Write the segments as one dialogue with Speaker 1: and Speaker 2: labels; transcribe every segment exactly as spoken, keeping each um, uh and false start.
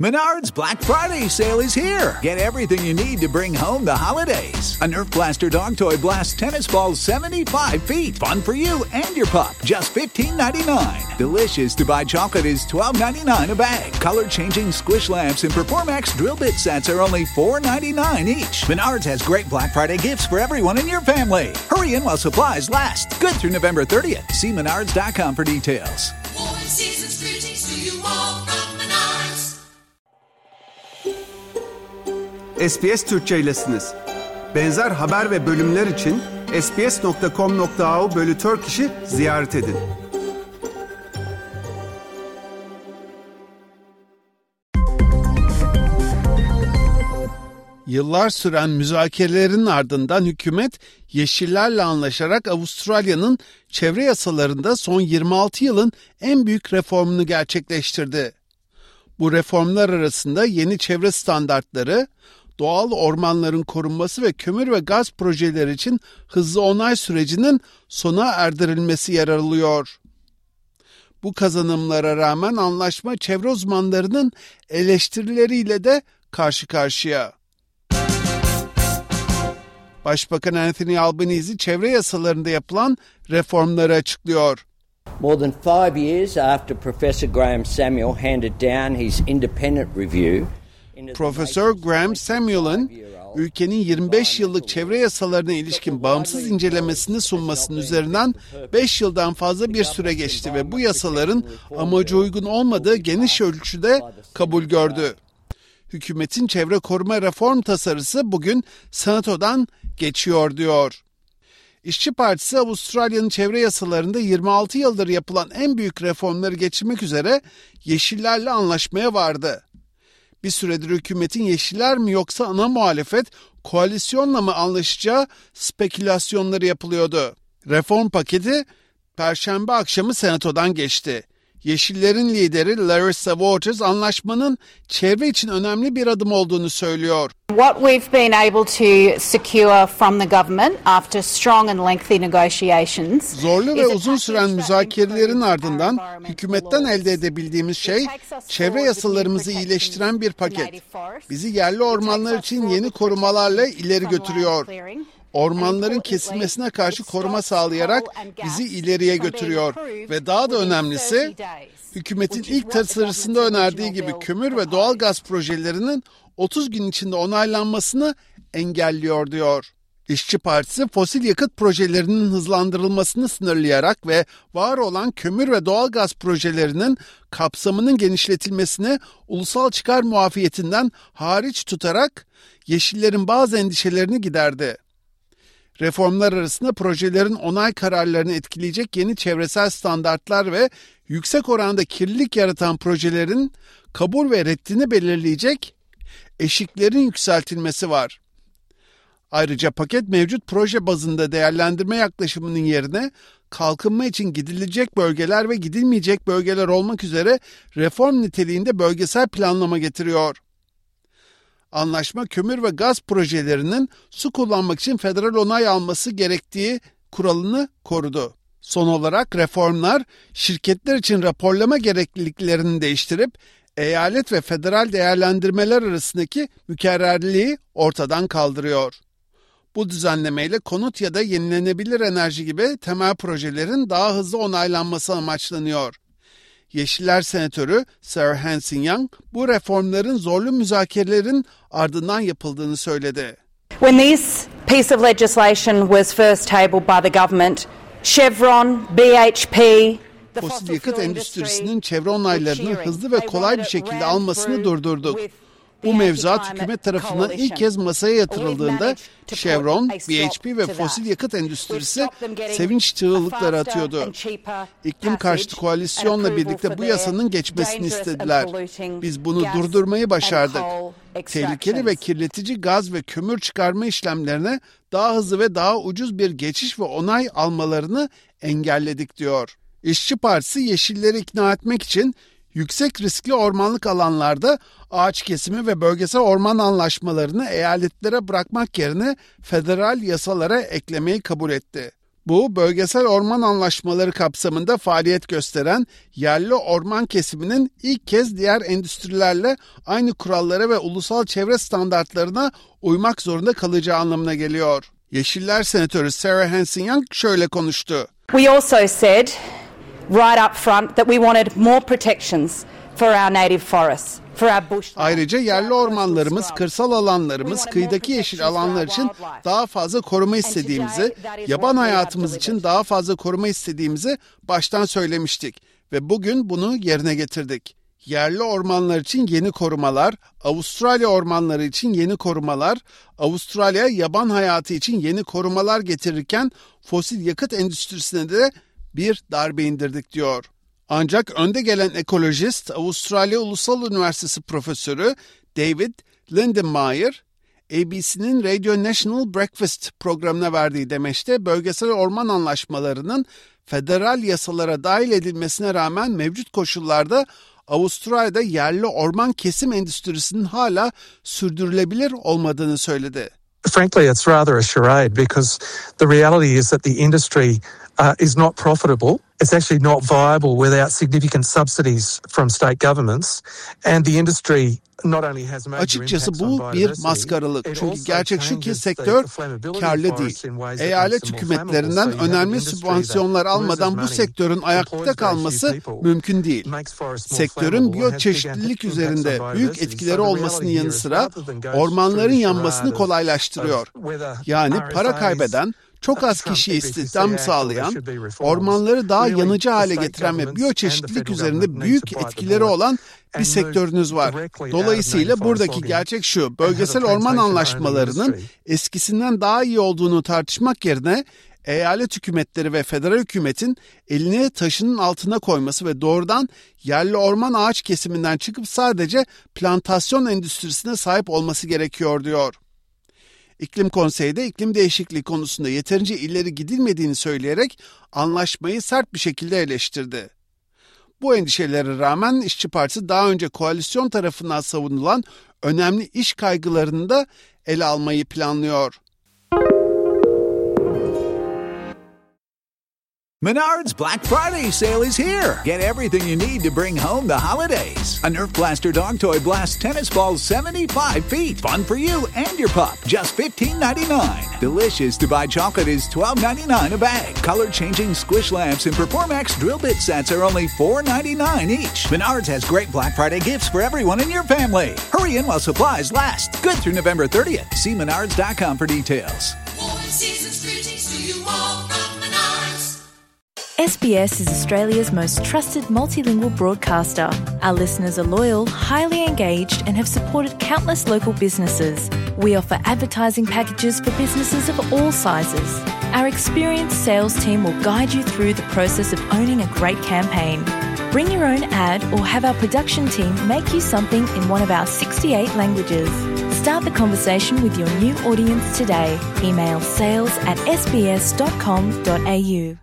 Speaker 1: Menards Black Friday sale is here. Get everything you need to bring home the holidays. A Nerf Blaster dog toy blasts tennis balls seventy-five feet. Fun for you and your pup. Just fifteen ninety-nine. Delicious to buy chocolate is twelve ninety-nine a bag. Color-changing squish lamps and Performax drill bit sets are only four ninety-nine each. Menards has great Black Friday gifts for everyone in your family. Hurry in while supplies last. Good through November thirtieth. See menards dot com for details.
Speaker 2: Warm season's greetings to you all from Menards.
Speaker 3: S B S Türkçe'ylesiniz. Benzer haber ve bölümler için sbs nokta com nokta a u bölü Turkish'i ziyaret edin.
Speaker 4: Yıllar süren müzakerelerin ardından hükümet Yeşillerle anlaşarak Avustralya'nın çevre yasalarında son yirmi altı yılın en büyük reformunu gerçekleştirdi. Bu reformlar arasında yeni çevre standartları, doğal ormanların korunması ve kömür ve gaz projeleri için hızlı onay sürecinin sona erdirilmesi yer alıyor. Bu kazanımlara rağmen anlaşma çevre uzmanlarının eleştirileriyle de karşı karşıya. Başbakan Anthony Albanese çevre yasalarında yapılan reformları açıklıyor.
Speaker 5: More than five years after Professor Graham Samuel handed down his independent review,
Speaker 4: Profesör Graham Samuel'ın ülkenin yirmi beş yıllık çevre yasalarına ilişkin bağımsız incelemesini sunmasının üzerinden beş yıldan fazla bir süre geçti ve bu yasaların amaca uygun olmadığı geniş ölçüde kabul gördü. Hükümetin çevre koruma reform tasarısı bugün Senato'dan geçiyor diyor. İşçi Partisi Avustralya'nın çevre yasalarında yirmi altı yıldır yapılan en büyük reformları geçirmek üzere Yeşillerle anlaşmaya vardı. Bir süredir hükümetin Yeşiller mi yoksa ana muhalefet koalisyonla mı anlaşacağı spekülasyonları yapılıyordu. Reform paketi Perşembe akşamı Senato'dan geçti. Yeşillerin lideri Larissa Waters anlaşmanın çevre için önemli bir adım olduğunu söylüyor.
Speaker 6: What we've been able to secure from the government after strong and lengthy negotiations.
Speaker 4: Zorlu ve uzun süren müzakerelerin ardından hükümetten elde edebildiğimiz şey çevre yasalarımızı iyileştiren bir paket. Bizi yerli ormanlar için yeni korumalarla ileri götürüyor. Ormanların kesilmesine karşı koruma sağlayarak bizi ileriye götürüyor ve daha da önemlisi hükümetin ilk tasarısında önerdiği gibi kömür ve doğal gaz projelerinin otuz gün içinde onaylanmasını engelliyor diyor. İşçi Partisi fosil yakıt projelerinin hızlandırılmasını sınırlayarak ve var olan kömür ve doğal gaz projelerinin kapsamının genişletilmesini ulusal çıkar muafiyetinden hariç tutarak Yeşillerin bazı endişelerini giderdi. Reformlar arasında projelerin onay kararlarını etkileyecek yeni çevresel standartlar ve yüksek oranda kirlilik yaratan projelerin kabul ve reddini belirleyecek eşiklerin yükseltilmesi var. Ayrıca paket mevcut proje bazında değerlendirme yaklaşımının yerine kalkınma için gidilecek bölgeler ve gidilmeyecek bölgeler olmak üzere reform niteliğinde bölgesel planlama getiriyor. Anlaşma kömür ve gaz projelerinin su kullanmak için federal onay alması gerektiği kuralını korudu. Son olarak reformlar şirketler için raporlama gerekliliklerini değiştirip eyalet ve federal değerlendirmeler arasındaki mükerrerliği ortadan kaldırıyor. Bu düzenlemeyle konut ya da yenilenebilir enerji gibi temel projelerin daha hızlı onaylanması amaçlanıyor. Yeşiller Senatörü Sarah Hanson-Young bu reformların zorlu müzakerelerin ardından yapıldığını söyledi.
Speaker 6: When this piece of legislation was first tabled by the government, Chevron, B H P,
Speaker 4: fosil yakıt endüstrisinin çevre onaylarını hızlı ve kolay bir şekilde almasını durdurduk. Bu mevzuat hükümet tarafından ilk kez masaya yatırıldığında Chevron, B H P ve fosil yakıt endüstrisi sevinç çığlıkları atıyordu. İklim karşıtı koalisyonla birlikte bu yasanın geçmesini istediler. Biz bunu durdurmayı başardık. Tehlikeli ve kirletici gaz ve kömür çıkarma işlemlerine daha hızlı ve daha ucuz bir geçiş ve onay almalarını engelledik diyor. İşçi Partisi Yeşilleri ikna etmek için yüksek riskli ormanlık alanlarda ağaç kesimi ve bölgesel orman anlaşmalarını eyaletlere bırakmak yerine federal yasalara eklemeyi kabul etti. Bu, bölgesel orman anlaşmaları kapsamında faaliyet gösteren yerli orman kesiminin ilk kez diğer endüstrilerle aynı kurallara ve ulusal çevre standartlarına uymak zorunda kalacağı anlamına geliyor. Yeşiller Senatörü Sarah Hanson-Young şöyle konuştu.
Speaker 6: We also said right up front that we wanted more protections for our native forests.
Speaker 4: Ayrıca yerli ormanlarımız, kırsal alanlarımız, kıyıdaki yeşil alanlar için daha fazla koruma istediğimizi, yaban hayatımız için daha fazla koruma istediğimizi baştan söylemiştik ve bugün bunu yerine getirdik. Yerli ormanlar için yeni korumalar, Avustralya ormanları için yeni korumalar, Avustralya yaban hayatı için yeni korumalar getirirken fosil yakıt endüstrisine de bir darbe indirdik diyor. Ancak önde gelen ekolojist Avustralya Ulusal Üniversitesi Profesörü David Lindenmayer, A B C'nin Radio National Breakfast programına verdiği demeçte bölgesel orman anlaşmalarının federal yasalara dahil edilmesine rağmen mevcut koşullarda Avustralya'da yerli orman kesim endüstrisinin hala sürdürülebilir olmadığını söyledi.
Speaker 7: Frankly, it's rather a charade because the reality is that the industry uh, is not profitable. It's actually not viable without significant subsidies from state governments, and the industry not only has major
Speaker 4: Açıkçası
Speaker 7: impacts on
Speaker 4: bu
Speaker 7: biodiversity,
Speaker 4: bir maskaralık.
Speaker 7: it
Speaker 4: Çünkü
Speaker 7: also
Speaker 4: gerçek şu ki
Speaker 7: changes
Speaker 4: sektör
Speaker 7: the flammability
Speaker 4: karlı
Speaker 7: of
Speaker 4: değil.
Speaker 7: forests in ways that
Speaker 4: Eyalet
Speaker 7: makes them more
Speaker 4: hükümetlerinden
Speaker 7: flammable. So you have an
Speaker 4: önemli
Speaker 7: industry
Speaker 4: sübvansiyonlar
Speaker 7: that
Speaker 4: almadan
Speaker 7: loses
Speaker 4: bu
Speaker 7: money,
Speaker 4: sektörün ayakta
Speaker 7: employs very
Speaker 4: kalması
Speaker 7: few people,
Speaker 4: mümkün değil.
Speaker 7: makes forests more
Speaker 4: Sektörün
Speaker 7: flammable, has big
Speaker 4: biyoçeşitlilik
Speaker 7: impacts
Speaker 4: üzerinde
Speaker 7: on
Speaker 4: büyük
Speaker 7: biodiversity.
Speaker 4: etkileri
Speaker 7: So the
Speaker 4: olmasının
Speaker 7: reality
Speaker 4: yanı
Speaker 7: here is
Speaker 4: sıra
Speaker 7: rather than go
Speaker 4: ormanların
Speaker 7: through the
Speaker 4: yanmasını
Speaker 7: charade of-
Speaker 4: kolaylaştırıyor.
Speaker 7: of whether
Speaker 4: Yani para
Speaker 7: R S As
Speaker 4: kaybeden, çok az
Speaker 7: Trump
Speaker 4: kişiye
Speaker 7: A B C
Speaker 4: istihdam
Speaker 7: Act
Speaker 4: sağlayan,
Speaker 7: should be reforms.
Speaker 4: ormanları daha
Speaker 7: Really,
Speaker 4: yanıcı
Speaker 7: the
Speaker 4: hale
Speaker 7: state
Speaker 4: getiren ve
Speaker 7: governments
Speaker 4: biyoçeşitlik
Speaker 7: and the federal
Speaker 4: üzerinde
Speaker 7: government
Speaker 4: büyük
Speaker 7: need to bite the
Speaker 4: etkileri
Speaker 7: bullet
Speaker 4: olan bir
Speaker 7: and
Speaker 4: sektörünüz
Speaker 7: move
Speaker 4: var.
Speaker 7: directly out of
Speaker 4: Dolayısıyla
Speaker 7: native forest
Speaker 4: buradaki
Speaker 7: logging
Speaker 4: gerçek şu,
Speaker 7: and have a
Speaker 4: bölgesel orman
Speaker 7: plantation-only
Speaker 4: anlaşmalarının
Speaker 7: industry.
Speaker 4: eskisinden daha iyi olduğunu tartışmak yerine eyalet hükümetleri ve federal hükümetin elini taşının altına koyması ve doğrudan yerli orman ağaç kesiminden çıkıp sadece plantasyon endüstrisine sahip olması gerekiyor diyor. İklim Konseyi de iklim değişikliği konusunda yeterince ileri gidilmediğini söyleyerek anlaşmayı sert bir şekilde eleştirdi. Bu endişelere rağmen İşçi Partisi daha önce koalisyon tarafından savunulan önemli iş kaygılarını da ele almayı planlıyor.
Speaker 1: Menards Black Friday sale is here. Get everything you need to bring home the holidays. A Nerf Blaster dog toy blasts tennis balls seventy-five feet. Fun for you and your pup. Just fifteen ninety-nine. Delicious to buy chocolate is twelve ninety-nine a bag. Color-changing squish lamps and Performax drill bit sets are only four ninety-nine each. Menards has great Black Friday gifts for everyone in your family. Hurry in while supplies last. Good through November thirtieth. See menards dot com for details.
Speaker 2: Warm season's greetings to you all from Menards.
Speaker 8: S B S is Australia's most trusted multilingual broadcaster. Our listeners are loyal, highly engaged, and have supported countless local businesses. We offer advertising packages for businesses of all sizes. Our experienced sales team will guide you through the process of owning a great campaign. Bring your own ad or have our production team make you something in one of our sixty-eight languages. Start the conversation with your new audience today. Email sales at s b s dot com dot a u.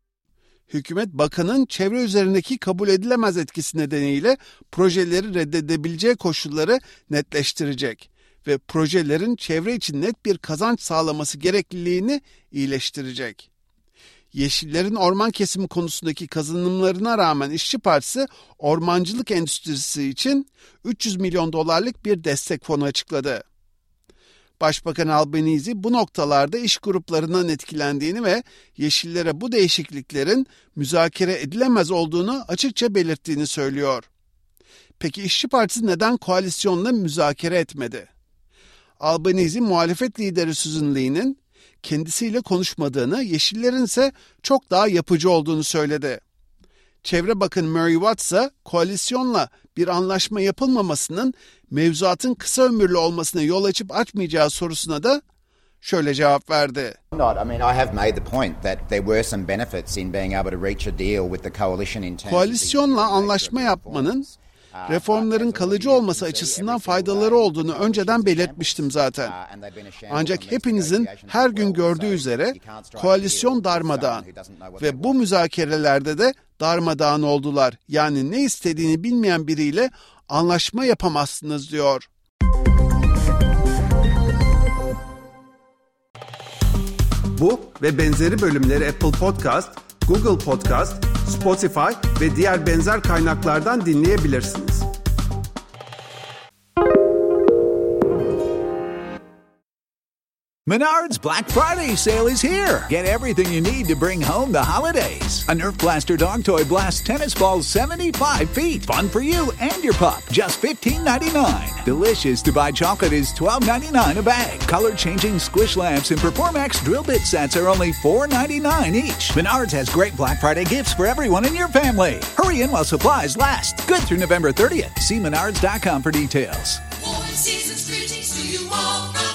Speaker 4: Hükümet bakanın çevre üzerindeki kabul edilemez etkisi nedeniyle projeleri reddedebileceği koşulları netleştirecek ve projelerin çevre için net bir kazanç sağlaması gerekliliğini iyileştirecek. Yeşillerin orman kesimi konusundaki kazanımlarına rağmen İşçi Partisi ormancılık endüstrisi için üç yüz milyon dolarlık bir destek fonu açıkladı. Başbakan Albanese bu noktalarda iş gruplarından etkilendiğini ve yeşillere bu değişikliklerin müzakere edilemez olduğunu açıkça belirttiğini söylüyor. Peki İşçi Partisi neden koalisyonla müzakere etmedi? Albanese muhalefet lideri Susan Lee'nin kendisiyle konuşmadığını, yeşillerin ise çok daha yapıcı olduğunu söyledi. Çevre Bakanı Murray Watt ise koalisyonla bir anlaşma yapılmamasının mevzuatın kısa ömürlü olmasına yol açıp açmayacağı sorusuna da şöyle cevap verdi.
Speaker 9: Not. I mean, I have made the point that there were some benefits in being able to reach a deal with the coalition in terms
Speaker 4: Koalisyonla anlaşma yapmanın reformların kalıcı olması açısından faydaları olduğunu önceden belirtmiştim zaten. Ancak hepinizin her gün gördüğü üzere koalisyon darmadağın ve bu müzakerelerde de darmadağın oldular. Yani ne istediğini bilmeyen biriyle anlaşma yapamazsınız diyor.
Speaker 3: Bu ve benzeri bölümleri Apple Podcast, Google Podcast, Spotify ve diğer benzer kaynaklardan dinleyebilirsiniz.
Speaker 1: Menards Black Friday sale is here. Get everything you need to bring home the holidays. A Nerf Blaster dog toy blasts tennis balls seventy-five feet. Fun for you and your pup. Just fifteen ninety-nine. Delicious to buy chocolate is twelve ninety-nine a bag. Color-changing squish lamps and Performax drill bit sets are only four ninety-nine each. Menards has great Black Friday gifts for everyone in your family. Hurry in while supplies last. Good through November thirtieth. See menards dot com for details.
Speaker 2: Warm season's greetings to you all from